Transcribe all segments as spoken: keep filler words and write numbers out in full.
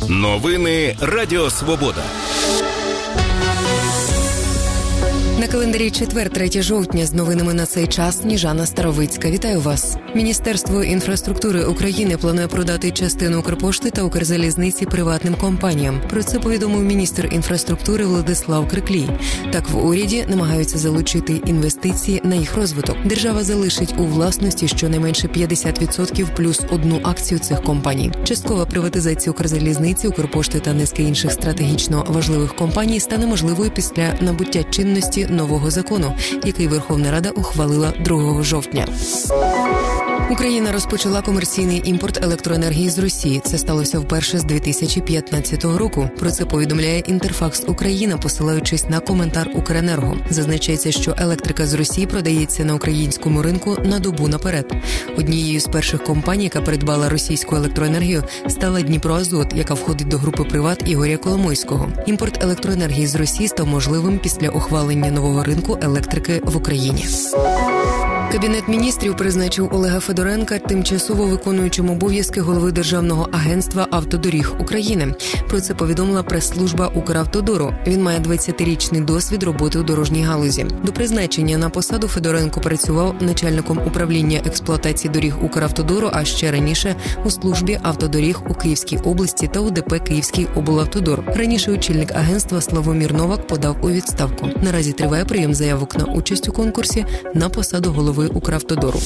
Новини Радіо Свобода. На календарі четвер, третє жовтня, з новинами на цей час Сніжана Старовицька. Вітаю вас. Міністерство інфраструктури України планує продати частину Укрпошти та Укрзалізниці приватним компаніям. Про це повідомив міністр інфраструктури Владислав Криклій. Так, в уряді намагаються залучити інвестиції на їх розвиток. Держава залишить у власності щонайменше п'ятдесят відсотків плюс одну акцію цих компаній. Часткова приватизація Укрзалізниці, Укрпошти та низки інших стратегічно важливих компаній стане можливою після набуття чинності нового закону, який Верховна Рада ухвалила другого жовтня. Україна розпочала комерційний імпорт електроенергії з Росії. Це сталося вперше з дві тисячі п'ятнадцятого року. Про це повідомляє Інтерфакс Україна, посилаючись на коментар Укренерго. Зазначається, що електрика з Росії продається на українському ринку на добу наперед. Однією з перших компаній, яка придбала російську електроенергію, стала Дніпроазот, яка входить до групи «Приват» Ігоря Коломойського. Імпорт електроенергії з Росії став можливим після ухвалення нового ринку електрики в Україні. Кабінет міністрів призначив Олега Федоренка тимчасово виконуючим обов'язки голови Державного агентства автодоріг України. Про це повідомила прес-служба Укравтодору. Він має двадцятирічний досвід роботи у дорожній галузі. До призначення на посаду Федоренко працював начальником управління експлуатації доріг Укравтодору, а ще раніше у службі автодоріг у Київській області та у ДП «Київський облавтодор». Раніше очільник агентства Славомір Новак подав у відставку. Наразі триває прийом заявок на участь у конкурсі на посаду голови Укравтодору.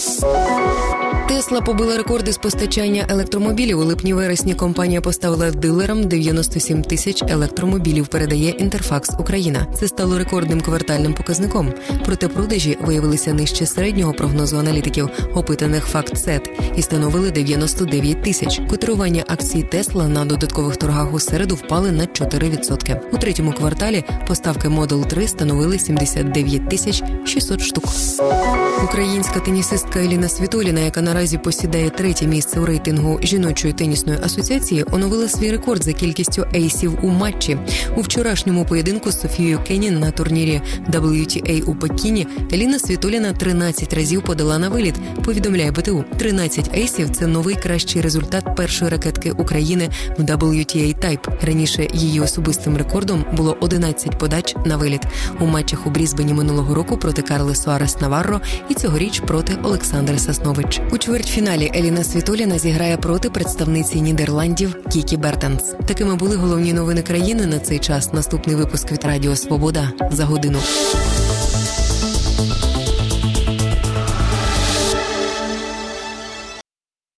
Тесла побила рекорди з постачання електромобілів. У липні-вересні компанія поставила дилерам дев'яносто сім тисяч електромобілів, передає Інтерфакс Україна. Це стало рекордним квартальним показником. Проте продажі виявилися нижче середнього прогнозу аналітиків, опитаних FactSet, і становили дев'яносто дев'ять тисяч. Котирування акцій Тесла на додаткових торгах у середу впали на чотири відсотки. У третьому кварталі поставки Model три становили сімдесят дев'ять тисяч шістсот штук. Українська тенісистка Еліна Світоліна, яка наразі посідає третє місце у рейтингу жіночої тенісної асоціації, оновила свій рекорд за кількістю ейсів у матчі. У вчорашньому поєдинку з Софією Кенін на турнірі дабл ю ті ей у Пекіні Еліна Світоліна тринадцять разів подала на виліт, повідомляє Б Т У. тринадцять ейсів – це новий кращий результат першої ракетки України в дабл ю ті ей Type. Раніше її особистим рекордом було одинадцять подач на виліт. У матчах у Брізбені минулого року проти Карли Суарес Наварро і цьогоріч проти Олександри Саснович. У чвертьфіналі Еліна Світоліна зіграє проти представниці Нідерландів Кікі Бертенс. Такими були головні новини країни на цей час. Наступний випуск від Радіо Свобода за годину.